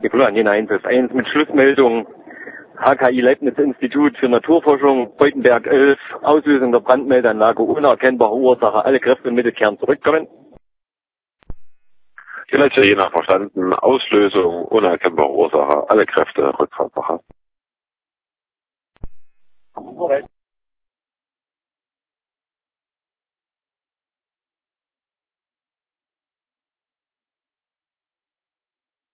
Die Plan 1+1 mit Schlussmeldung. HKI Leibniz-Institut für Naturforschung, Beutenberg 11, Auslösung der Brandmeldeanlage, unerkennbare Ursache, alle Kräfte im Mittelkern zurückkommen. Die letzte je nach verstanden, Auslösung, unerkennbare Ursache, alle Kräfte rückfahrbar. Korrekt.